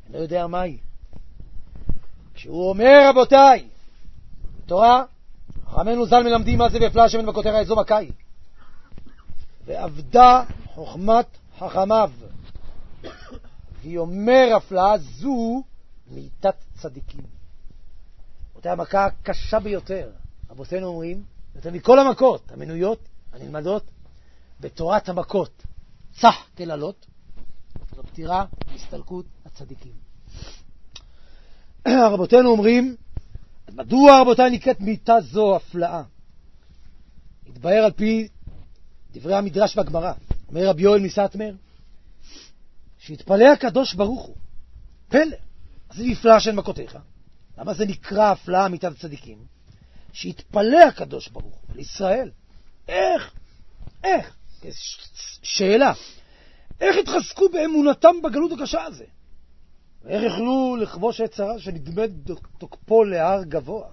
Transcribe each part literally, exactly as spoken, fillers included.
אני לא יודע מהי. כשהוא אומר, רבותיי, בתורה, חכמינו ז"ל מלמדים מה זה והפלה השם בכותרה איזו מקאי. ועבדה חוכמת חכמיו. והיא אומר, הפלאה זו מיתת צדיקים. אותה המכה הקשה ביותר. רבותינו אומרים, יותר מכל המכות, המנויות, הנלמדות, בתורת המכות, צח כללות, זו פתירה, הסתלקות הצדיקים. רבותינו אומרים, מדוע רבותיי נקראת מיתה זו הפלאה? התבהר על פי דברי המדרש בגמרא, אומר רבי יואל מסטמר, שהתפלא הקדוש ברוך הוא, פלא, אז זה נפלא שאין מכותיך. למה זה נקרא הפלאה מיתת הצדיקים? שהתפלא הקדוש ברוך הוא לישראל. איך? איך? שאלה. איך התחזקו באמונתם בגלות הקשה הזה? ואיך יכלו לכבוש את צרה שנדמת תוקפו להר גבוה?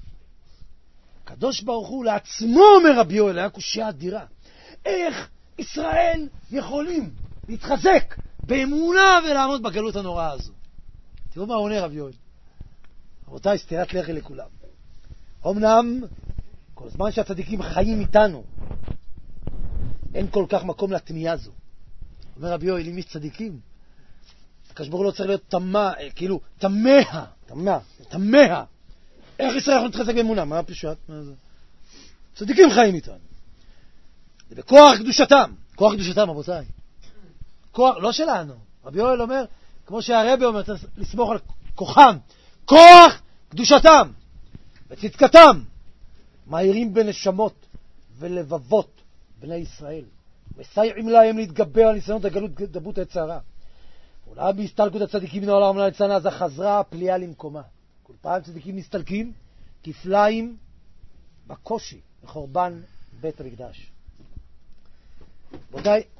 הקדוש ברוך הוא לעצמו, אומר רבי יואל, היה קושיה אדירה. איך ישראל יכולים להתחזק באמונה ולעמוד בגלות הנוראה הזו? תראו מה עונה רבי יואל. רבותיי, סטירת לחי לכולם. אמנם, כל זמן שהצדיקים חיים איתנו, אין כל כך מקום לתמיהה זו. אומר רבי יואל, אם יש צדיקים, הקדוש ברוך הוא לא צריך להיות תמה, כאילו, תמה, תמה, תמה. איך ישראל יכולים להתחזק באמונה? מה הפשוט? מה זה? צדיקים חיים איתנו. זה בכוח קדושתם. כוח קדושתם, רבותיי. כוח, לא שלנו. רבי יואל אומר, כמו שהרבי אומר, צריך לסמוך על כוחם. כוח קדושתם וצדקתם מהירים בנשמות ולבבות בני ישראל, מסייעים להם להתגבר על ניסיונות הגלות דבות הצערה. אולי בהסתלקות הצדיקים מן העולם לצנה, אז חזרה הפליאה למקומה. כל פעם צדיקים מסתלקים כפליים בקושי לחורבן בית המקדש. רבותיי,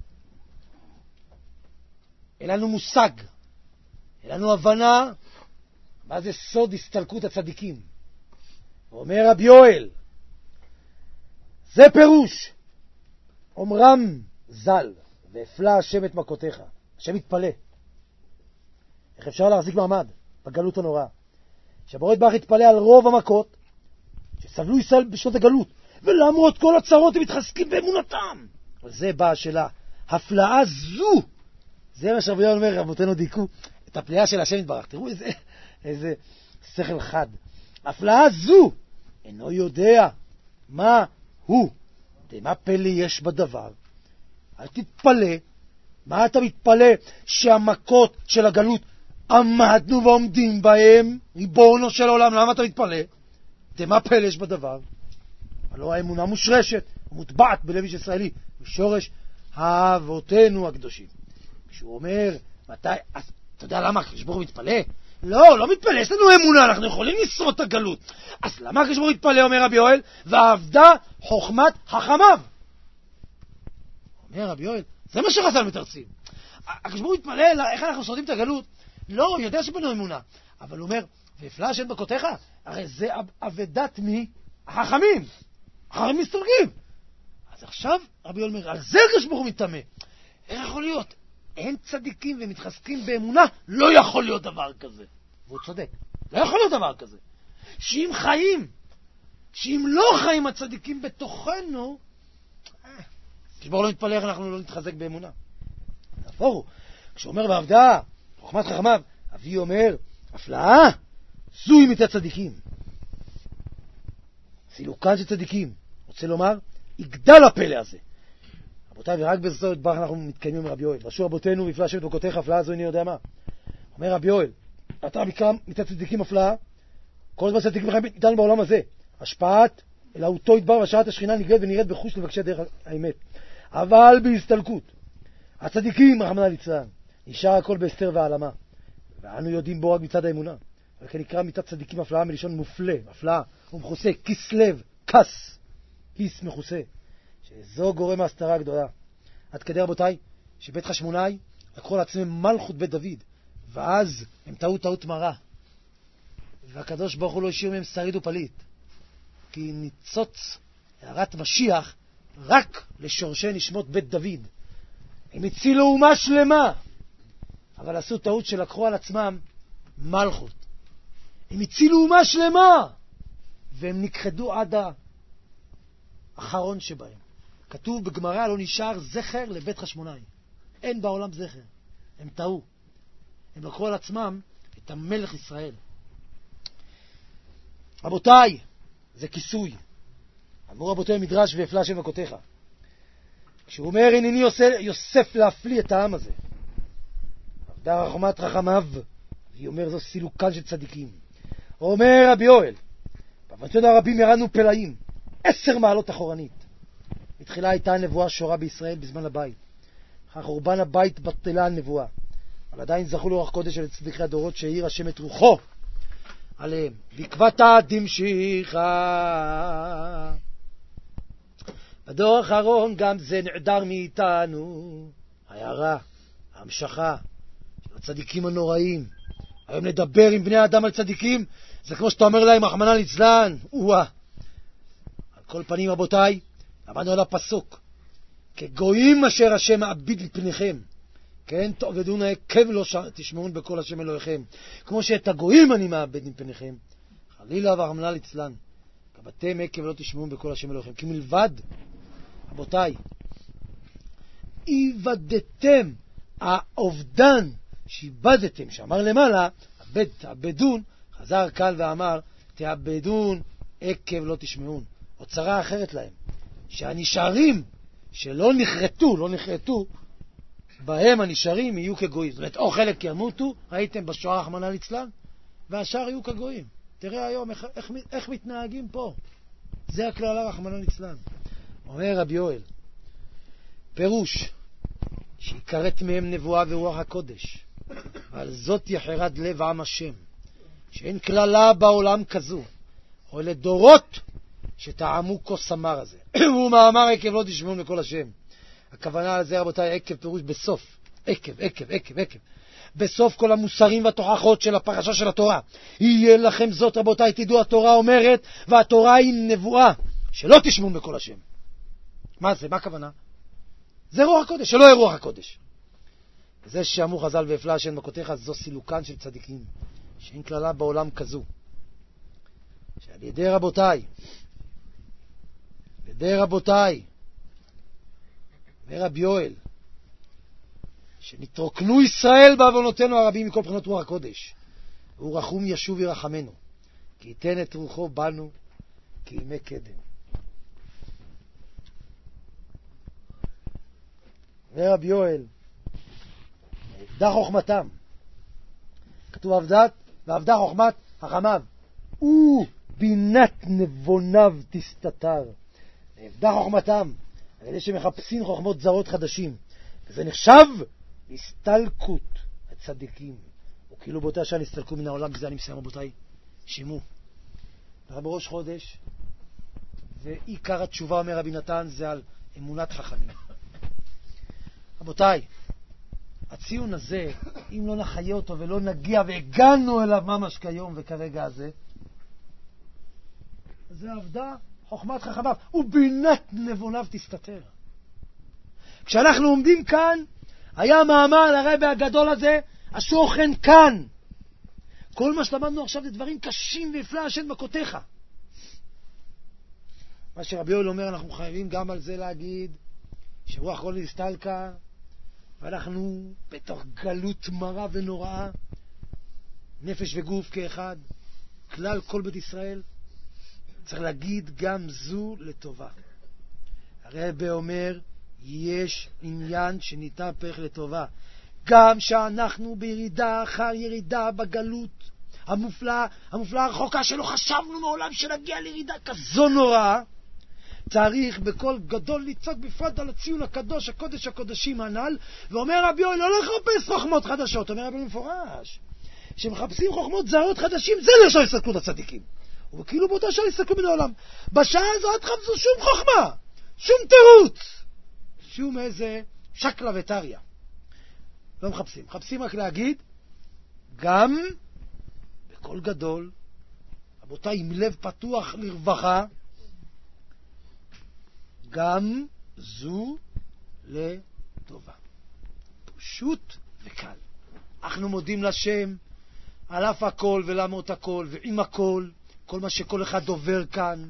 אין לנו מושג, אין לנו הבנה מה זה סוד הסתלקות הצדיקים. אומר רבי יואל, זה פירוש אומרם ז"ל, והפלה השם את מכותיך. השם מתפלא. איך אפשר להחזיק מעמד בגלות הנוראה? שהבורא יתברך התפלא על רוב המכות שסבלו ישראל בשנות הגלות, ולמרות כל הצרות הם מתחזקים באמונתם. אבל זה באה השאלה, הפלאה זו, זה מה שרבי יואל אומר, רבותינו דייקו את הפליאה של השם יתברך. תראו איזה, איזה שכל חד. הפלאה זו אינו יודע מה הוא, מה פלא יש בדבר. אל תתפלא. מה אתה מתפלא שהמכות של הגלות עמדנו ועומדים בהם? ריבונו של העולם, למה אתה מתפלא? מה פלא יש בדבר? הלוא האמונה מושרשת ומוטבעת בלב איש ישראלי, בשורש אבותינו הקדושים. כשהוא אומר, מתי, אז, אתה יודע למה הקדוש ברוך הוא מתפלא? לא, לא מתפלא, יש לנו אמונה, אנחנו יכולים לשרוד את הגלות. אז למה הקדוש ברוך הוא מתפלא, אומר רבי יואל, ועבדה חוכמת חכמיו? אומר רבי יואל, זה מה שחז"ל מתרצים. הקדוש ברוך הוא מתפלא, איך אנחנו שורדים את הגלות? לא, הוא יודע שבנו אמונה. אבל הוא אומר, והפלה השם בכותיך, הרי זה אבדת מי? החכמים. החכמים מסתלקים. אז עכשיו רבי יואל אומר, על זה הקדוש ברוך הוא מתאמה. איך יכול להיות? אין צדיקים ומתחזקים באמונה, לא יכול להיות דבר כזה. והוא צודק, לא יכול להיות דבר כזה. שאם חיים, שאם לא חיים הצדיקים בתוכנו, כשבור לא מתפלא איך אנחנו לא נתחזק באמונה. תפורו, כשהוא אומר בעבדה, חוכמת חכמיו, אבי אומר, הפלאה, זוהי מיתת צדיקים. סילוקן של צדיקים, רוצה לומר, יגדל הפלא הזה. רבותיי, ורק בזאת יתברך אנחנו מתקיימים עם רבי יואל. רשו רבותינו, והפלה השם את מכותיך, הפלאה זו איני יודע מה. אומר רבי יואל, אתה מקרא מיתת צדיקים הפלאה, כל זמן צדיקים חיים איתנו בעולם הזה. השפעת אלוהותו יתברך והשעת השכינה נגלית ונראית בחוש לבקשי דרך האמת. אבל בהסתלקות הצדיקים, רחמנא ליצלן, נשאר הכל בהסתר והעלמה. ואנו יודעים בו רק מצד האמונה. אבל כן נקרא מיתת צדיקים הפלאה מלשון מופלא, הפלאה, ומכוסה, כיס לב, כס, כיס מכוסה. שזו גורם ההסתרה הגדולה. עד כדי רבותיי, שבית חשמונאי לקחו לעצמם מלכות בית דוד, ואז הם טעו טעות מרה. והקדוש ברוך הוא לא השאיר מהם שריד ופליט. כי ניצוץ הערת משיח רק לשורשי נשמות בית דוד. הם הצילו אומה שלמה. אבל עשו טעות שלקחו על עצמם מלכות. הם הצילו אומה שלמה, והם נכחדו עד האחרון שבהם. כתוב בגמרא, לא נשאר זכר לבית חשמונאי. אין בעולם זכר. הם טעו. הם לקחו על עצמם את המלך ישראל. רבותיי, זה כיסוי. אמרו רבותיי מדרש והפלא השם מכותיך. כשהוא אומר, הנני יוסף להפליא את העם הזה. עבדה רחמת רחמיו, והיא אומר, זו סילוקן של צדיקים. אומר רבי יואל, במתנות הרבים ירדנו פלאים, עשר מעלות אחורנית. בתחילה הייתה הנבואה שורה בישראל בזמן הבית. אחר חורבן הבית בטלה הנבואה. אבל עדיין זכו לאורך קודש של צדיקי הדורות שהעיר השם את רוחו עליהם. ועקבתא דמשיחא. בדור האחרון גם זה נעדר מאיתנו. הערה, ההמשכה של הצדיקים הנוראים. היום נדבר עם בני האדם על צדיקים, זה כמו שאתה אומר להם, רחמנא ליצלן, וואה. על כל פנים רבותיי, למדנו על הפסוק, כגויים אשר השם מעביד מפניכם, כן, תעבדון עקב לא תשמעון בכל השם אלוהיכם, כמו שאת הגויים אני מעבד מפניכם, חלילה ורחמנא ליצלן, כבתם עקב לא תשמעון בכל השם אלוהיכם, כי מלבד, רבותיי, איבדתם האובדן שאיבדתם, שאמר למעלה, עבד, תעבדון, חזר כאן ואמר, תעבדון עקב לא תשמעון. הוצרה אחרת להם, שהנשארים שלא נחרטו, לא נחרטו, בהם הנשארים יהיו כגויים. זאת אומרת, או חלק ימותו, ראיתם בשואה רחמנא ליצלן, והשאר יהיו כגויים. תראה היום איך, איך, איך מתנהגים פה. זה הכללה רחמנא ליצלן. אומר רבי יואל, פירוש, שיקראת מהם נבואה ורוח הקודש, ועל זאת יחרד לב עם השם, שאין כללה בעולם כזו, או לדורות שטעמו כוס המר הזה. הוא מאמר עקב לא תשמעון בכל השם. הכוונה על זה רבותיי, עקב פירוש בסוף, עקב, עקב, עקב, עקב. בסוף כל המוסרים והתוכחות של הפרשה של התורה. יהיה לכם זאת רבותיי, תדעו, התורה אומרת, והתורה היא נבואה, שלא תשמעון בכל השם. מה זה? מה הכוונה? זה רוח הקודש, שלא יהיה רוח הקודש. זה שאמרו חז"ל והפלא השם מכותיך, זו סילוקן של צדיקים, שאין כללה בעולם כזו. שעל ידי רבותיי, על ידי רבותיי, ורבי יואל, שנתרוקנו ישראל בעוונותינו הרבים מכל בחינות רוח הקודש, והוא רחום ישוב ירחמנו, כי ייתן את רוחו בנו כימי קדם. ורבי יואל, עבדה חוכמתם, כתוב עבדת, ועבדה חוכמת חכמיו, ובינת נבוניו תסתתר. עבדה חוכמתם, על ידי שמחפשים חוכמות זרות חדשים, וזה נחשב הסתלקות הצדיקים. וכאילו באותה שעה נסתלקו מן העולם. בזה אני מסיים רבותיי, שימו. בראש חודש, ועיקר התשובה אומר רבי נתן זה על אמונת חכמים. רבותיי, הציון הזה, אם לא נחיה אותו ולא נגיע והגענו אליו ממש כיום וכרגע הזה, זה עבדה חוכמת חכמיו, ובינת נבוניו תסתתר. כשאנחנו עומדים כאן, היה מאמר לרבי הגדול הזה, השוכן כאן. כל מה שלמדנו עכשיו זה דברים קשים והפלא השם מכותיך. מה שרבי יואל אומר, אנחנו חייבים גם על זה להגיד, שרוח כל הסתלקה, ואנחנו בתוך גלות מרה ונוראה, נפש וגוף כאחד, כלל כל בית ישראל, צריך להגיד גם זו לטובה. הרבי אומר, יש עניין שניתן פרח לטובה. גם שאנחנו בירידה אחר ירידה בגלות המופלאה, המופלאה הרחוקה שלא חשבנו מעולם שנגיע לירידה כזו נוראה, צריך בכל גדול לצעוק בפרט על הציון הקדוש, הקודש הקודשים הנ"ל, ואומר רבי יואל, לא לחפש חוכמות חדשות, אומר רבי מפורש, שמחפשים חוכמות זרות חדשים, זה לא הסתלקות הצדיקים. וכאילו באותה שעה הסתלקו מן העולם. בשעה הזו אל תחפשו שום חוכמה, שום תירוץ, שום איזה שקלה וטריה. לא מחפשים, מחפשים רק להגיד, גם בכל גדול, רבותיי, עם לב פתוח לרווחה, גם זו לטובה. פשוט וקל. אנחנו מודים לשם על אף הכל ולמרות הכל ועם הכל, כל מה שכל אחד עובר כאן.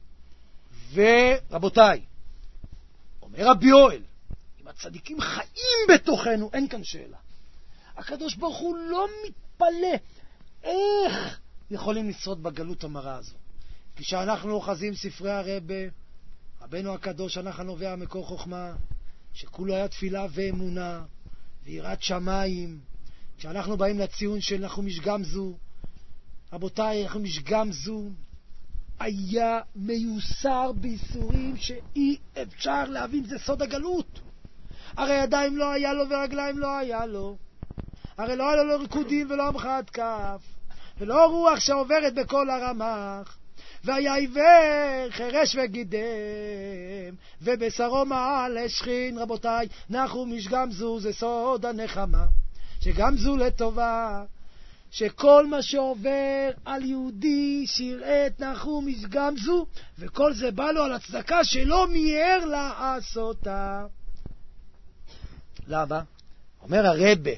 ורבותיי, אומר רבי יואל, אם הצדיקים חיים בתוכנו, אין כאן שאלה. הקדוש ברוך הוא לא מתפלא איך יכולים לשרוד בגלות המרה הזו. כשאנחנו אוחזים ספרי הרבה, רבנו הקדוש אנחנו נובע מקור חוכמה, שכולו היה תפילה ואמונה ויראת שמיים. כשאנחנו באים לציון של נחומיש גמזו, רבותיי, נחומיש גמזו היה מיוסר ביסורים שאי אפשר להבין, זה סוד הגלות. הרי ידיים לא היה לו ורגליים לא היה לו, הרי לא היה לו ריקודים ולא המחאת כף, ולא רוח שעוברת בכל הרמח, והיה עיוור, חרש וגידם, ובשרו מעל השכין. רבותיי, נחומיש גמזו זה סוד הנחמה, שגמזו לטובה, שכל מה שעובר על יהודי שיראה את נחומיש גמזו, וכל זה בא לו על הצדקה שלא מיהר לעשותה. למה? אומר הרבה,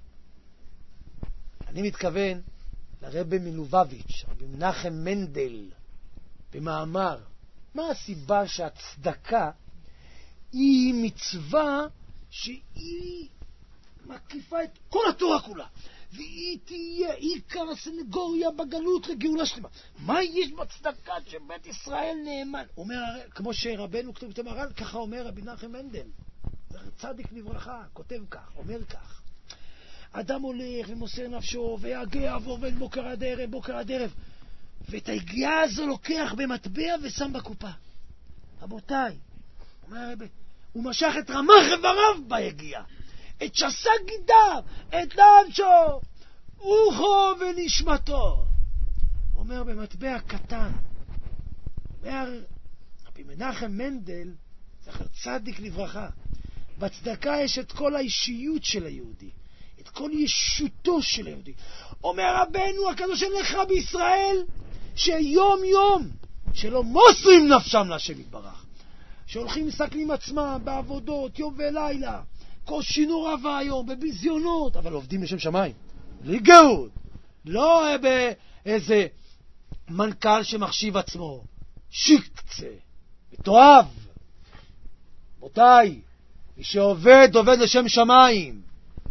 אני מתכוון לרבה מלובביץ', רבי מנחם מנדל, במאמר, מה הסיבה שהצדקה היא מצווה שהיא מקיפה את כל התורה כולה, והיא תהיה עיקר הסנגוריה בגלות לגאולה שלמה? מה יש בצדקה שבית ישראל נאמן? אומר, כמו שרבנו כתוב את המר"ל, ככה אומר רבי מנחם מנדל, צדיק לברכה, כותב כך, אומר כך: אדם הולך ומוסר נפשו ויגע ועובד בוקר עד ערב, בוקר עד ערב, ואת היגיעה הזו לוקח במטבע ושם בקופה. רבותיי, אומר הרבה, הוא משך את רמ"ח איבריו ביגיעה, את שס"ה גידיו, את נפשו, רוחו ונשמתו. אומר במטבע קטן. אומר רבי מנחם מנדל, זכר צדיק לברכה, בצדקה יש את כל האישיות של היהודי, את כל ישותו של היהודי. אומר רבנו הקדוש לך בישראל, שיום יום שלא מוסרים נפשם להשם יתברך, שהולכים מסכנים עצמם בעבודות יום ולילה, קושי נורא והיום, בביזיונות, אבל עובדים לשם שמיים, בלי גאות, לא באיזה מנכ"ל שמחשיב עצמו, שיקצה, מתואב. רבותיי, מי שעובד, עובד לשם שמיים.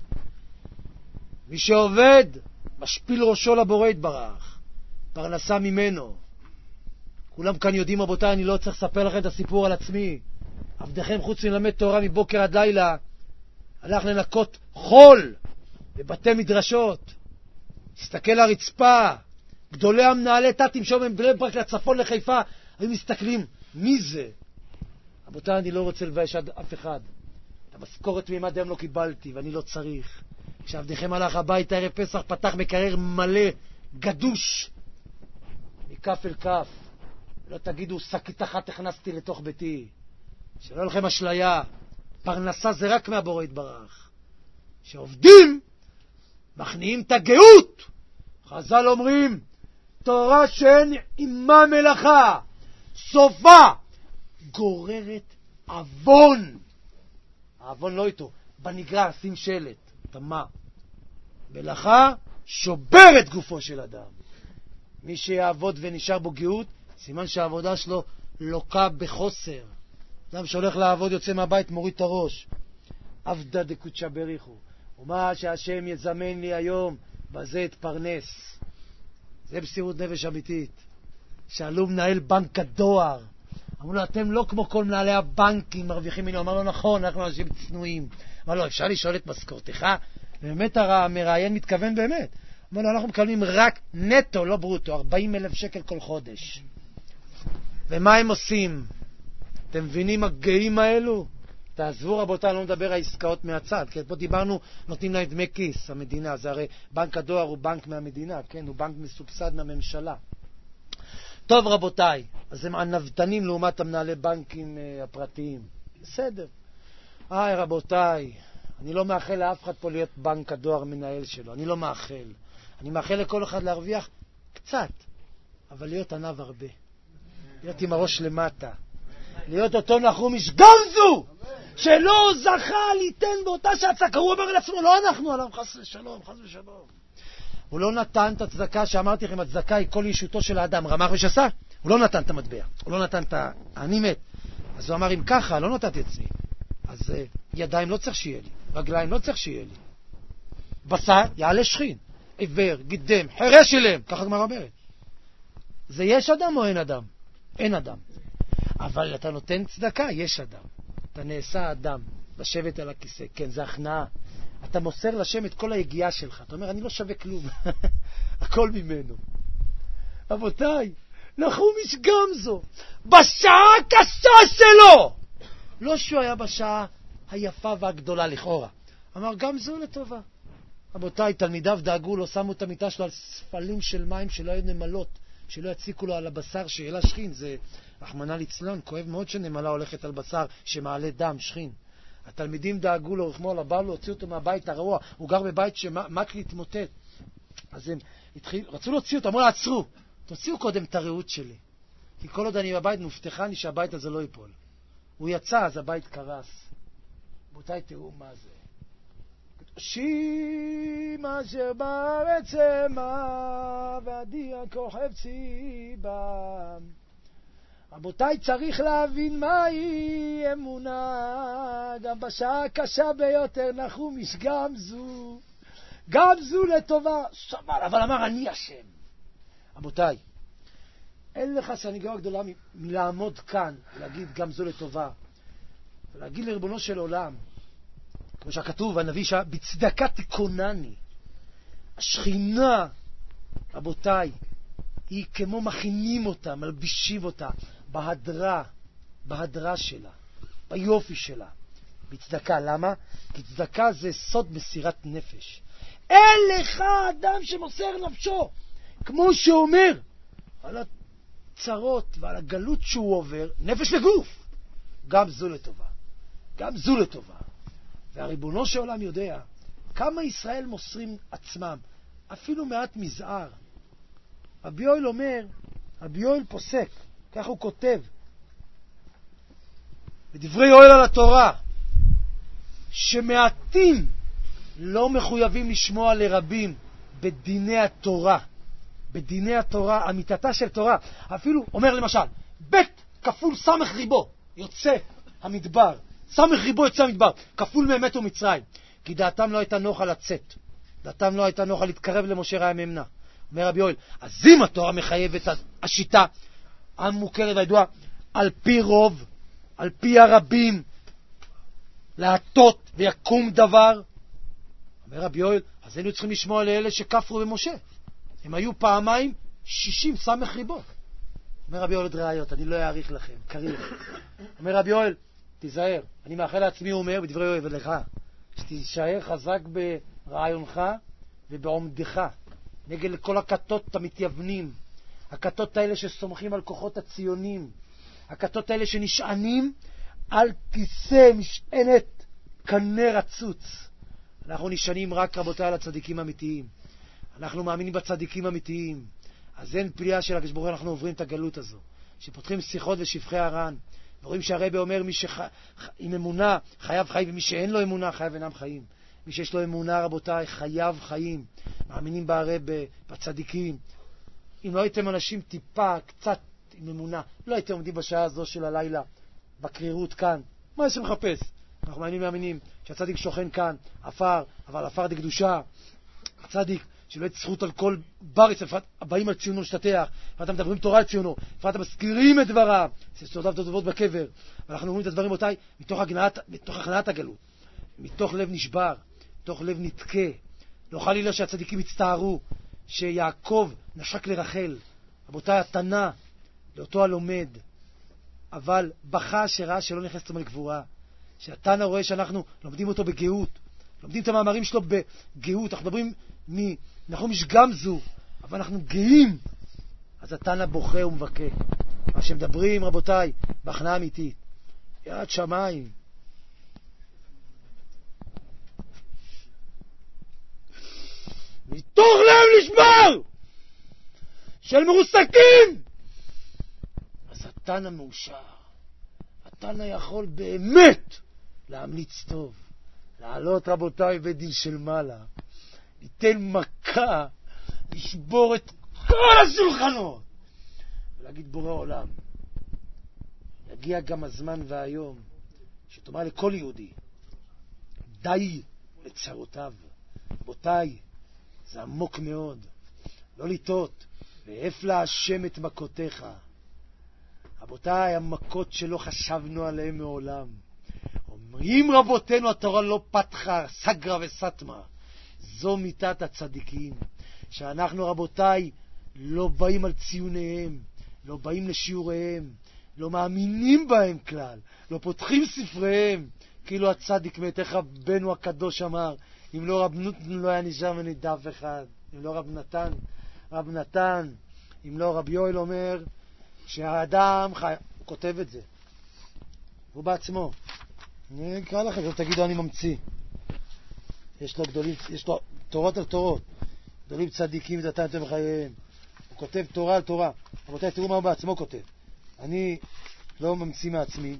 מי שעובד, משפיל ראשו לבורא יתברך, פרנסה ממנו. כולם כאן יודעים, רבותיי, אני לא צריך לספר לכם את הסיפור על עצמי. עבדכם חוץ מלמד תורה מבוקר עד לילה, הלך לנקות חול בבתי מדרשות, הסתכל על הרצפה, גדולי המנהלי תתים שומם בני ברק לצפון לחיפה, היו מסתכלים, מי זה? רבותיי, אני לא רוצה לבייש אף אחד. את המשכורת מימד היום לא קיבלתי, ואני לא צריך. כשעבדכם הלך הביתה ערב פסח, פתח מקרר מלא, גדוש, מכף אל כף. לא תגידו, שקית אחת הכנסתי לתוך ביתי. שלא לכם אשליה, פרנסה זה רק מהבורא יתברך. שעובדים, מכניעים את הגאות. חז"ל אומרים, תורה שאין עימה מלאכה, סופה גוררת אבון. האבון לא איתו, בנגרר שים שלט, תמה. מלאכה שובר את גופו של אדם. מי שיעבוד ונשאר בו גאות, סימן שהעבודה שלו לוקה בחוסר. אדם שהולך לעבוד יוצא מהבית מוריד את הראש. עבדה דקודשא בריחו. ומה שהשם יזמן לי היום, בזה אתפרנס. זה מסירות נפש אמיתית. שאלו מנהל בנק הדואר, אמרו לו, אתם לא כמו כל מנהלי הבנקים מרוויחים מיליון. אמר לו, נכון, אנחנו אנשים צנועים. אמר לו, אפשר לשאול את משכורתך? באמת המראיין מתכוון באמת. אמר לו, אנחנו מקבלים רק נטו, לא ברוטו, ארבעים אלף שקל כל חודש. ומה הם עושים? אתם מבינים הגאים האלו? תעזבו רבותיי, לא מדבר על העסקאות מהצד, כי פה דיברנו, נותנים להם דמי כיס, המדינה, זה הרי בנק הדואר הוא בנק מהמדינה, כן, הוא בנק מסובסד מהממשלה. טוב רבותיי, אז הם ענבתנים לעומת המנהלי בנקים uh, הפרטיים. בסדר. איי רבותיי, אני לא מאחל לאף אחד פה להיות בנק הדואר מנהל שלו, אני לא מאחל. אני מאחל לכל אחד להרוויח קצת, אבל להיות ענב הרבה. להיות עם הראש למטה. להיות אותו נחום איש גמזו, שלא זכה ליתן באותה שהצדקה. הוא אומר לעצמו, לא אנחנו, עליו חס ושלום, חס ושלום. הוא לא נתן את הצדקה, שאמרתי לכם, הצדקה היא כל ישותו של האדם, רמח ושסה. הוא לא נתן את המטבע, הוא לא נתן את ה... אני מת. אז הוא אמר, אם ככה, לא נתתי עצמי. אז uh, ידיים לא צריך שיהיה לי, רגליים לא צריך שיהיה לי. בשר יעלה שכין, עיוור, גידם, חרש אליהם, ככה גמרא אומרת. זה יש אדם או אין אדם? אין אדם. אבל אתה נותן צדקה, יש אדם. אתה נעשה אדם, לשבת על הכיסא. כן, זה הכנעה. אתה מוסר לשם את כל היגיעה שלך. אתה אומר, אני לא שווה כלום. הכל ממנו. רבותיי, נחום איש גמזו, בשעה הקשה שלו, לא שהוא היה בשעה היפה והגדולה לכאורה. אמר, גמזו לטובה. רבותיי, תלמידיו דאגו לו, שמו את המיטה שלו על ספלים של מים שלא היו נמלות, שלא יציקו לו על הבשר שאלה שכין. זה רחמנא ליצלן, כואב מאוד שנמלה הולכת על בשר שמעלה דם, שכין. התלמידים דאגו לו, רחמו על הבא לו, הוציאו אותו מהבית הרעוע, הוא גר בבית שמק להתמוטט. אז הם התחיל, רצו להוציא אותו, אמרו לה, עצרו, תוציאו קודם את הרעות שלי. כי כל עוד אני בבית, מובטחני שהבית הזה לא ייפול. הוא יצא, אז הבית קרס. רבותיי, תראו מה זה. קדושים אשר בארץ המה, ועדי הכוכב ציבם. רבותיי, צריך להבין מהי אמונה, גם בשעה הקשה ביותר נחום איש גמזו, גמזו לטובה, סבל, אבל אמר אני השם. רבותיי, אין לך סניגוריה גדולה מ- מלעמוד כאן ולהגיד גמזו לטובה, ולהגיד לריבונו של עולם, כמו שכתוב, הנביא שבצדקה תיקונני. השכינה, רבותיי, היא כמו מכינים אותה, מלבישים אותה, בהדרה, בהדרה שלה, ביופי שלה. בצדקה, למה? כי צדקה זה סוד מסירת נפש. אין לך אדם שמוסר נפשו, כמו שאומר, על הצרות ועל הגלות שהוא עובר, נפש וגוף. גם זו לטובה, גם זו לטובה. והריבונו של עולם יודע כמה ישראל מוסרים עצמם, אפילו מעט מזער. רבי יואל אומר, רבי יואל פוסק, כך הוא כותב, בדברי יואל על התורה, שמעטים לא מחויבים לשמוע לרבים בדיני התורה. בדיני התורה, אמיתתה של תורה. אפילו, אומר למשל, בית כפול סמך ריבו, יוצא המדבר. סמך ריבו יוצא המדבר, כפול מאמת ומצרים. כי דעתם לא הייתה נוחה לצאת. דעתם לא הייתה נוחה להתקרב למשה רעי ממנה. אומר רבי יואל, אז אם התורה מחייבת השיטה המוכרת והידועה, על פי רוב, על פי הרבים, להטות ויקום דבר, אומר רבי יואל, אז היינו צריכים לשמוע לאלה שכפרו במשה. הם היו פעמיים שישים סמך ריבו. אומר רבי יואל עוד ראיות, אני לא אעריך לכם, קריא לכם. אומר רבי יואל, תיזהר, אני מאחל לעצמי, הוא אומר בדברי יואל ולך, שתישאר חזק ברעיונך ובעומדך, נגד כל הכתות המתייוונים, הכתות האלה שסומכים על כוחות הציונים, הכתות האלה שנשענים על כיסא משענת קנה רצוץ. אנחנו נשענים רק, רבותיי, על הצדיקים האמיתיים. אנחנו מאמינים בצדיקים האמיתיים. אז אין פליאה של הקדוש ברוך הוא, אנחנו עוברים את הגלות הזו, שפותחים שיחות ושפחי הר"ן, ורואים שהרבי אומר, מי שעם שח... אמונה חייב חיים, ומי שאין לו אמונה חייב אינם חיים. מי שיש לו אמונה, רבותיי, חייב חיים. מאמינים בהרבי, בצדיקים. אם לא הייתם אנשים טיפה, קצת עם אמונה, לא הייתם עומדים בשעה הזו של הלילה, בקרירות כאן. מה יש מחפש? אנחנו מאמינים מאמינים שהצדיק שוכן כאן, אפר, אבל אפר דקדושה. הצדיק שלא יהיה זכות על כל בריס, הבאים על ציונו להשתתח, ואתם מדברים תורה על ציונו, ואתם מזכירים את דבריו, שסודותיו תודבות בקבר. ואנחנו אומרים את הדברים אותי מתוך הגנעת, מתוך הכנעת הגלות, מתוך לב נשבר, מתוך לב נתקה. לא חלילה שהצדיקים הצטערו, שיעקב נשק לרחל, רבותיי, התנה לאותו הלומד, אבל בכה שראה שלא נכנס אותו לגבורה, שהתנה רואה שאנחנו לומדים אותו בגאות, לומדים את המאמרים שלו בגאות, אנחנו מדברים מנחום איש גמזו, אבל אנחנו גאים, אז התנה בוכה ומבכה. מה שמדברים, רבותיי, בהכנעה אמיתית, יראת שמיים. מתוך לב נשבר של מרוסקים, אז התנה מאושר, התנא יכול באמת להמליץ טוב, לעלות רבותיי בית דין של מעלה, ניתן מכה, לשבור את כל השולחנות, ולהגיד בורא עולם, יגיע גם הזמן והיום, שתאמר לכל יהודי, די לצרותיו. רבותיי, זה עמוק מאוד, לא לטעות, והף להשם את מכותיך. רבותיי, המכות שלא חשבנו עליהם מעולם. אומרים רבותינו, התורה לא פתחה, סגרה וסתמה. זו מיטת הצדיקים, שאנחנו רבותיי לא באים על ציוניהם, לא באים לשיעוריהם, לא מאמינים בהם כלל, לא פותחים ספריהם, כאילו הצדיק מת. איך רבנו הקדוש אמר, אם לא רב נותן לא היה נשאר ממני דף אחד, אם לא רב נתן, רב נתן, אם לא רב יואל אומר, שהאדם חי... הוא כותב את זה, הוא בעצמו. אני אקרא לכם, לא תגידו אני ממציא. יש לו גדולים, יש לו תורות על תורות, גדולים צדיקים ודתם אתם בחייהם. הוא כותב תורה על תורה. רבותיי, תראו מה הוא בעצמו כותב. אני לא ממציא מעצמי.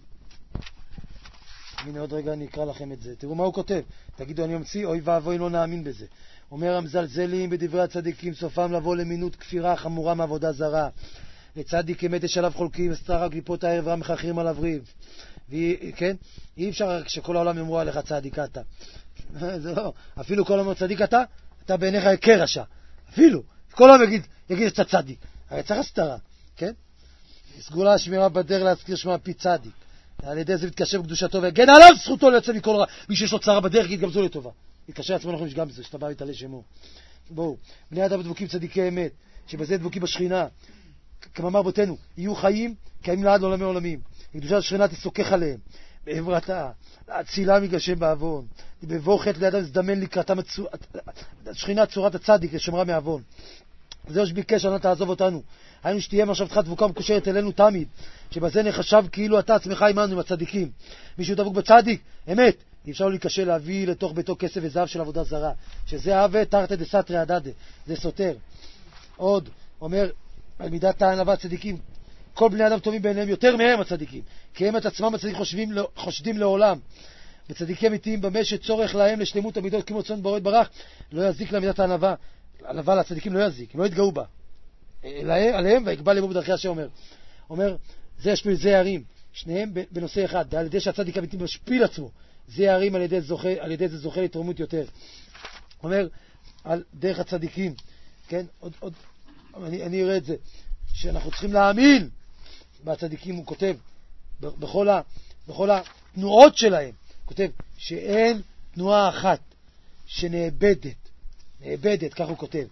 הנה עוד רגע אני אקרא לכם את זה. תראו מה הוא כותב. תגידו אני ממציא, אוי ואבוי לא נאמין בזה. אומר המזלזלים בדברי הצדיקים, סופם לבוא למינות כפירה חמורה מעבודה זרה. לצדיק אמת יש עליו חולקים, הסתר הקליפות הערב רע מחכים עליו ריב. כן? אי אפשר שכל העולם יאמרו עליך צדיק אתה. זה לא. אפילו כל העולם צדיק אתה, אתה בעיניך יקר רשע. אפילו. כל העולם יגיד, יגיד שאתה צדיק. הרי צריך הסתרה. כן? סגולה שמירה בדר להזכיר שמה פי צדיק. על ידי זה מתקשר בקדושתו והגן עליו זכותו לצא מכל רע. מי שיש לו צרה בדרך יגיד גם זו לטובה. יתקשר לעצמו אנחנו נשגם בזה, שאתה בא להתעלה שמו. בואו, בני אדם דבוקים צדיקי אמת, שבזה דבוקים בשכינה. כמאמר בותינו, יהיו חיים קיימים לעד לעולמי עולמים. קדושת השכינה תסוכך עליהם. בעברתה, להצילה מגשם בעוון. בבוא חטא לאדם זדמן לקראתם השכינה צורת הצדיק לשמרה מעוון. זהו שביקש אל נא תעזוב אותנו. היינו שתהיה מחשבתך דבוקה מקושרת אלינו תמיד, שבזה נחשב כאילו אתה עצמך עמנו עם הצדיקים. מישהו דבוק בצדיק, אמת, אי אפשר להיקשה להביא לתוך ביתו כסף וזהב של עבודה זרה, שזה אהבה תרתי דסתרי הדדה, זה סותר. עוד אומר על מידת הענווה צדיקים, כל בני אדם טובים בעיניהם יותר מהם הצדיקים, כי הם את עצמם הצדיקים חושבים, חושדים לעולם. בצדיקים אמיתיים במה שצורך להם לשלמות המידות כמו צאן בורא יתברך, לא יזיק למידת הענווה. הענווה לצדיקים לא יזיק, הם לא יתגאו בה. עליהם ויקבע למו בדרכי השם. אומר, אומר, זה ישפיל, זה ירים, שניהם בנושא אחד, על ידי שהצדיק אמיתי משפיל עצמו, זה ירים על ידי, זוכה, על ידי זה זוכה לתרומות יותר. אומר, על דרך הצדיקים, כן, עוד, עוד, אני, אני אראה את זה, שאנחנו צריכים להאמין בצדיקים. הוא כותב, בכל, ה, בכל התנועות שלהם, כותב שאין תנועה אחת שנאבדת, נאבדת, כך הוא כותב.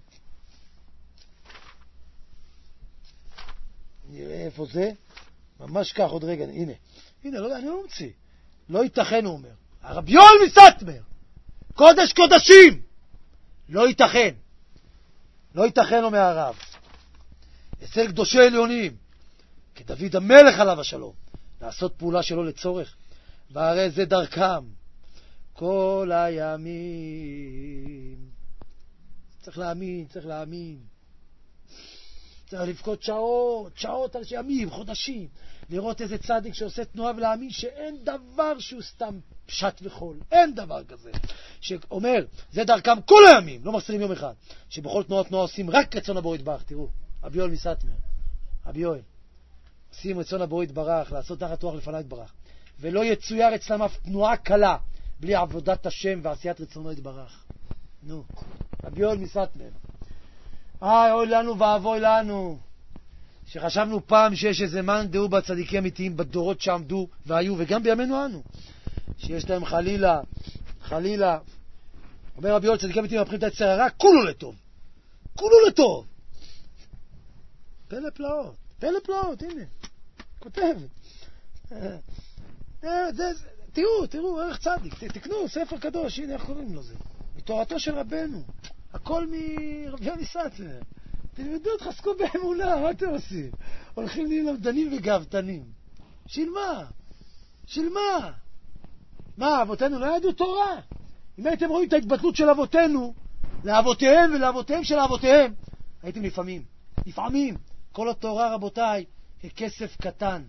נראה איפה זה, ממש כך, עוד רגע, הנה, הנה, לא, אני לא ממציא, לא ייתכן, הוא אומר, הרב יואל מסטמר, קודש קודשים, לא ייתכן, לא ייתכן, אומר הרב, אצל קדושי עליונים, כדוד המלך עליו השלום, לעשות פעולה שלו לצורך, והרי זה דרכם, כל הימים, צריך להאמין, צריך להאמין, צריך לבכות שעות, שעות על ימים, חודשים, לראות איזה צדיק שעושה תנועה ולהאמין שאין דבר שהוא סתם פשט וחול, אין דבר כזה, שאומר, זה דרכם כל הימים, לא מחסרים יום אחד, שבכל תנועה תנועה עושים רק רצון הבורא יתברך. תראו, רבי יואל מסטמר, רבי יואל, עושים רצון הבורא יתברך, לעשות תחת רוח לפניו יתברך, ולא יצויר אצלם אף תנועה קלה, בלי עבודת השם ועשיית רצונו יתברך. נו, רבי יואל מסטמר, איי, אוי לנו ואבוי לנו, שחשבנו פעם שיש איזה מאן דהו בצדיקים אמיתיים בדורות שעמדו והיו, וגם בימינו אנו, שיש להם חלילה, חלילה, אומר רבי יואל, צדיקים אמיתיים מפכים את היצר הרע, כולו לטוב, כולו לטוב. פלא פלאות, פלא פלאות, הנה, כותב. תראו, תראו, ערך צדיק, תקנו ספר קדוש, הנה, איך קוראים לו זה? מתורתו של רבנו. הכל מרבי יואל מסטמר. תלמדו, תחזקו באמונה, מה אתם עושים? הולכים להיות למדנים וגאוותנים. של מה? של מה? מה, אבותינו לא ידעו תורה? אם הייתם רואים את ההתבטלות של אבותינו, לאבותיהם ולאבותיהם של אבותיהם, הייתם לפעמים, לפעמים, כל התורה רבותיי, ככסף קטן,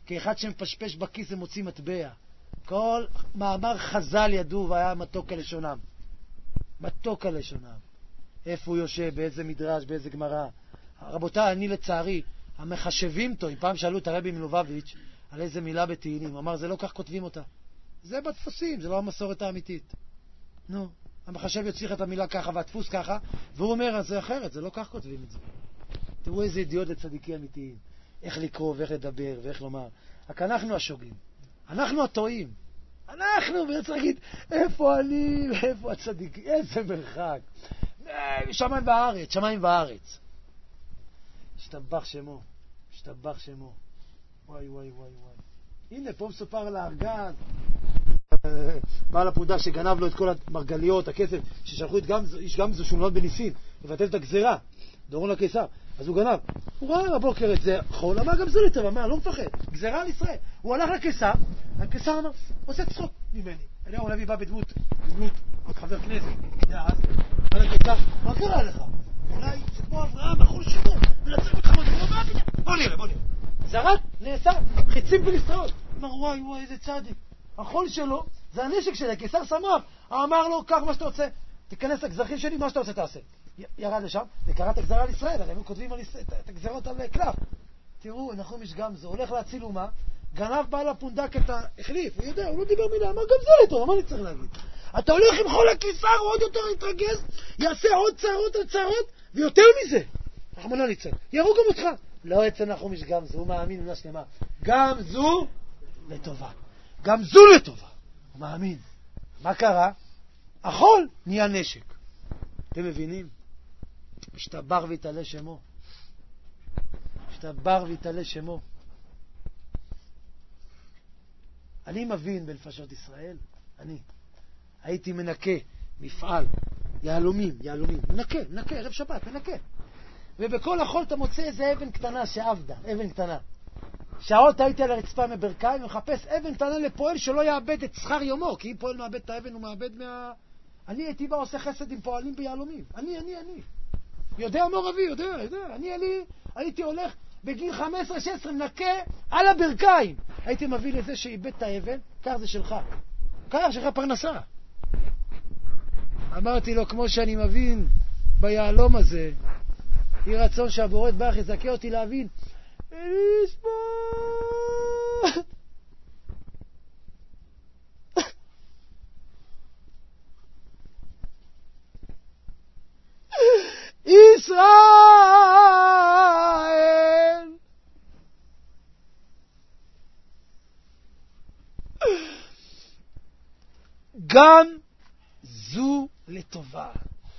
כאחד שמפשפש בכיס ומוציא מטבע. כל מאמר חז"ל ידעו והיה מתוק הלשונם. מתוק הלשונם. איפה הוא יושב, באיזה מדרש, באיזה גמרא. רבותיי, אני לצערי, המחשבים תו, אם פעם שאלו את הרבי מלובביץ' על איזה מילה בתהילים, הוא אמר, זה לא כך כותבים אותה. זה בדפוסים, זה לא המסורת האמיתית. נו, המחשב יוצליח את המילה ככה והדפוס ככה, והוא אומר, זה אחרת, זה לא כך כותבים את זה. תראו איזה ידיעות לצדיקים אמיתיים. איך לקרוא ואיך לדבר ואיך לומר. רק אנחנו השוגים. אנחנו הטועים. אנחנו, וצריך להגיד, איפה אני ואיפה הצדיקים? איזה מרחק. שמיים בארץ, שמיים בארץ. השתבח שמו, השתבח שמו. וואי וואי וואי וואי. הנה, פה מסופר על הארגז. בעל הפרודה שגנב לו את כל המרגליות, הכסף, ששלחו את גמזו, איש גמזו שהוא נולד בניסים, לבטל את הגזרה, דורון לקיסר. אז הוא גנב. הוא ראה הבוקר את זה חול, אמר גם זה לטבע, מה, לא מפחד. גזרה על ישראל. הוא הלך לקיסר, הקיסר אמר, עושה צחוק ממני. אליהו הנביא בא בדמות, בדמות, עוד חבר כנסת, אז, אמר לקיסר, מה קרה לך? אולי זה כמו אברהם, החול שימו, ולצל מתחמות, בוא נראה, בוא נראה. זרק, נאסר, חיצים בלסטראות. אמר, וואי, וואי, איזה צדיק. החול שלו, זה הנשק שלי, קיסר שמח. אמר לו, קח מה שאתה רוצה, תיכנס לגזרחים שלי, מה שאתה רוצה תעשה. ירד לשם, וקרא את הגזרה על ישראל, הרי הם כותבים על ישראל, את הגזרות על קלף. תראו, נחום גמזו, הולך להציל אומה, גנב בעל הפונדק את ההחליף, הוא יודע, הוא לא דיבר מילה, אמר גם זה לטוב, מה אני צריך להגיד? אתה הולך עם חול הקיסר, הוא עוד יותר יתרגז, יעשה עוד צערות על צערות, ויותר מזה, רחמנא ליצלן, יראו גם אותך. לא אצל נחום גמזו, הוא מאמין במילה שלמה, גם זו לטובה, גם זו לטובה, הוא מאמין. מה קרה? החול נהיה נשק. אתם מבינים? השתבח ויתעלה שמו. השתבח ויתעלה שמו. אני מבין בנפשות ישראל, אני הייתי מנקה מפעל יהלומים, יהלומים, מנקה, מנקה, ערב שבת, מנקה. ובכל החול אתה מוצא איזה אבן קטנה שעבדה, אבן קטנה. שעות הייתי על הרצפה מברכיים ומחפש אבן קטנה לפועל שלא יאבד את שכר יומו, כי אם פועל מאבד את האבן הוא מאבד מה... אני הייתי בא עושה חסד עם פועלים ביהלומים. אני, אני, אני. יודע מור אבי, יודע, יודע. אני, אני, הייתי הולך בגיל חמש עשרה שש עשרה מנקה על הברכיים. הייתי מביא לזה שאיבד את האבן, כך זה שלך. כך שלך פרנסה. אמרתי לו, כמו שאני מבין ביהלום הזה, יהי רצון שהבורא יתברך יזכה אותי להבין. ונשמע. ישראל גם זו לטובה.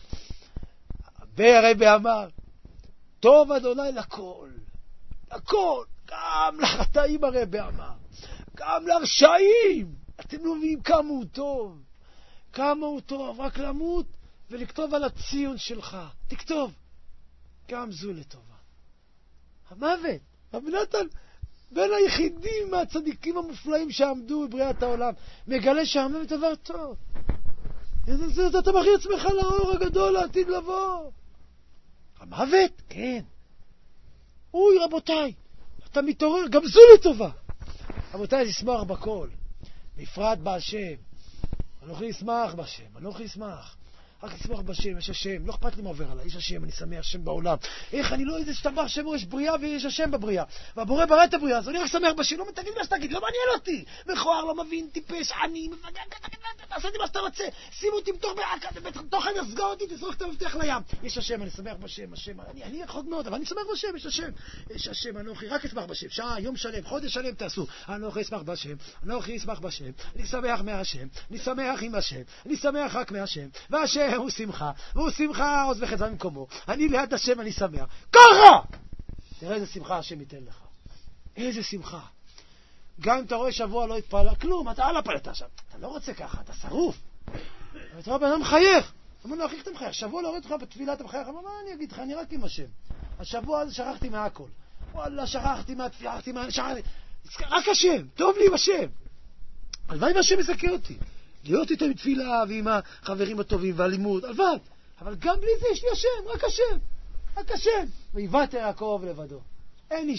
הרבי אמר, טוב אדוני לכל, לכל, גם לחטאים הרבי אמר, גם לרשעים. אתם לא מבינים כמה הוא טוב, כמה הוא טוב, רק למות ולכתוב על הציון שלך. תכתוב. גם זו לטובה. המוות. רבי נתן, בין היחידים מהצדיקים המופלאים שעמדו בבריאת העולם, מגלה שהמוות דבר טוב. אתה מכיר עצמך לאור הגדול לעתיד לבוא. המוות? כן. אוי רבותיי, אתה מתעורר, גם זו לטובה. רבותיי, לשמוח בכל. בפרט בהשם. אנוכי ישמח בהשם, אנוכי ישמח. רק לשמוח בשם, יש השם, לא אכפת לי מה עובר עליי, יש השם, אני שמח השם בעולם. איך אני לא איזה שתבח שם, יש בריאה ויש השם בבריאה. והבורא ברא את הבריאה, אז אני רק שמח בשם, לא תגיד מה שתגיד, לא מעניין אותי. מכוער, לא מבין, טיפש, אני, מפגע, תעשה לי מה שאתה רוצה, שים אותי בתוך חדר, סגור אותי, תזרוק את המפתח לים. יש השם, אני שמח בשם, השם, אני, אני רחוק מאוד, אבל אני שמח בשם, יש השם. יש השם, אנוכי, רק אשמח בשם, שעה, יום שלם, חודש שלם תעשו. אנוכי אשמח בשם, אנוכי אשמח בשם, אני שמח מהשם, אני שמח עם השם, אני שמח רק מהשם, והשם הוא שמחה, והוא שמחה עוז וחזרה ממקומו. אני ליד השם, אני שמח. ככה! תראה איזה שמחה השם ייתן לך. איזה שמחה. גם אם אתה רואה שבוע לא התפעלה, כלום, אתה על הפלטה שם. אתה לא רוצה ככה, אתה שרוף. אתה רואה בן אדם מחייך. אמרו לו, איך אתה מחייך? שבוע לא רואה אותך בתפילה, אתה מחייך. אמרו, מה אני אגיד לך? אני רק עם השם. השבוע הזה שכחתי מהכל. וואלה, שכחתי מהתפילה, שכחתי מה... שכחתי... רק השם, טוב לי עם השם. הלוואי והשם יזכה אותי. להיות איתם בתפילה ועם החברים הטובים והלימוד, הלוואי. אבל גם בלי זה יש לי השם, רק השם. רק השם. ויוותר יעקב לבדו. אין איש עמו.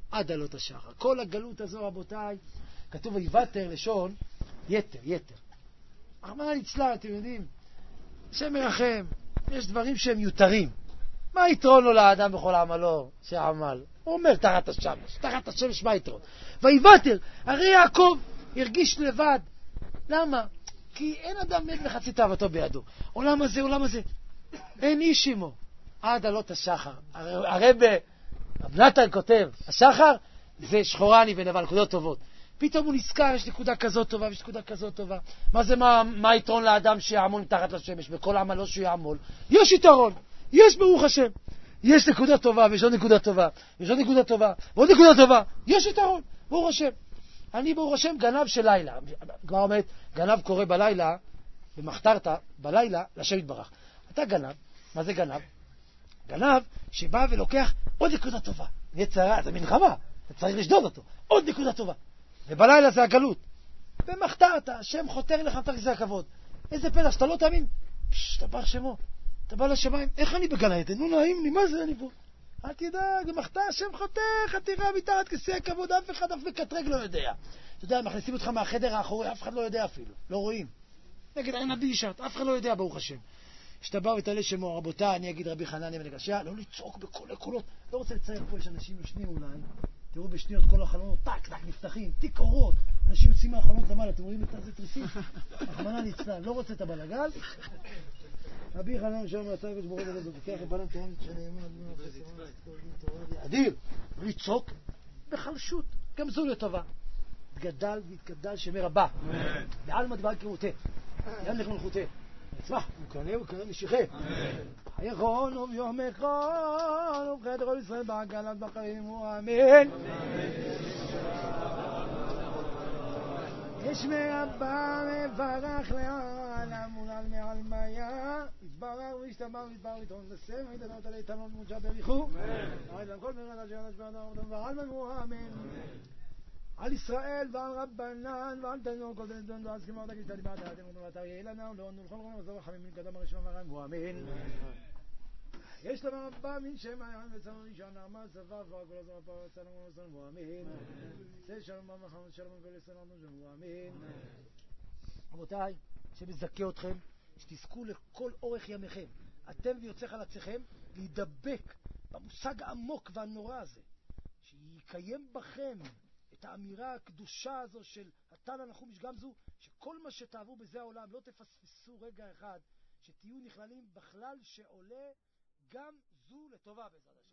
עד עלות השחר. כל הגלות הזו, רבותיי, כתוב ויוותר לשון יתר, יתר. רחמנא ליצלן, אתם יודעים, השם מרחם, יש דברים שהם מיותרים. מה יתרון לו לאדם בכל עמלו שעמל? הוא אומר תחת השמש, תחת השמש מה יתרון? ויוותר, הרי יעקב הרגיש לבד. למה? כי אין אדם מת וחצי תאוותו בידו. עולם הזה, עולם הזה, אין איש עמו. עד עלות השחר. הרב רב נתן כותב, השחר זה שחורה אני ונבל, נקודות טובות. פתאום הוא נזכר, יש נקודה כזאת טובה, יש נקודה כזאת טובה. מה זה, מה, מה היתרון לאדם שיעמול מתחת לשמש? בכל עמלו שהוא יעמול. יש יתרון, יש ברוך השם. יש נקודה טובה, ויש עוד נקודה טובה, ויש עוד נקודה טובה, ועוד נקודה טובה. יש יתרון, ברוך השם. אני ברוך השם גנב של לילה. כבר אומרת, גנב קורא בלילה, במחתרת, בלילה, לשם יתברך. אתה גנב, מה זה גנב? גנב שבא ולוקח עוד נקודה טובה. יצרה, זה מלחמה, אתה צריך לשדוד אותו. עוד נקודה טובה. ובלילה זה הגלות. במחתרת, השם חותר לך תחת זה הכבוד. איזה פלא, שאתה לא תאמין. פשש, אתה ברך שמו. אתה בא לשמיים, איך אני בגן העדן? נו נעים לי, מה זה אני פה? אל תדאג, במחתר השם חותר, חתירה מתחת כיסא הכבוד, אף אחד אף מקטרג לא יודע. אתה יודע, מכניסים אותך מהחדר האחורי, אף אחד לא יודע אפילו, לא רואים. נגיד, אין נביא שעת, אף אחד לא יודע, ברוך השם. כשאתה בא ותעלה שמו, רבותיי, אני אגיד רבי חנניה בן עקשיא, לא לצעוק בכל קולות, לא רוצה לצייר פה, יש אנשים ישנים אולי, תראו בשניות כל החלונות, טק, טק, נפתחים, תיק אורות, אנשים יוצאים מהחלונות למעלה, אתם רואים את זה תריסים? רחמנא ליצלן, לא רוצה את הבלגן. רבי חנניה שם רצה לקדוש ברוך הוא לדבר, וכך הבנם תאם שנאמן, אדיר, לצעוק בחלשות, גם זו לטובה. התגדל והתגדל שמי רבה, בעלמא דבר קראותה, ים לך מלכותה. נצמח, וקנה וקנה משיחה. חייכון וביום אחד, ובחדר כל ישראל בעגלת בחיים, אמן. יש מרבה מברך לעולם ולעל מעל מיה, יתברר וישתבר ויתברר ויתרון וסם, ויתנות עלי תלון מוג'ה בריחו. אמן. לכל מרד אשר נשבר נעמדם ועל מנו אמן. על ישראל ועל רבנן ועל תנון כל תנדון ועל סכימה ותגיש תלימה תעתם ותמתר יהיה לנו ולעון ולכל רבים וזור חמים מקדם הראשון והרם ואמן. יש למה רבה מן שם העם וצלם ראשון נעמה סבר כבר כל הזמן פרעה צלם ונוסון ואמן. זה שלום במחמד שלום וכל יסון ואמן. רבותיי, שמזכה אתכם שתזכו לכל אורך ימיכם, אתם ויוצא חלציכם, להידבק במושג העמוק והנורא הזה, שיקיים בכם את האמירה הקדושה הזו של התנא נחומיש גמזו, שכל מה שתעברו בזה העולם לא תפספסו רגע אחד, שתהיו נכללים בכלל שעולה גם זו לטובה בעזרת השם.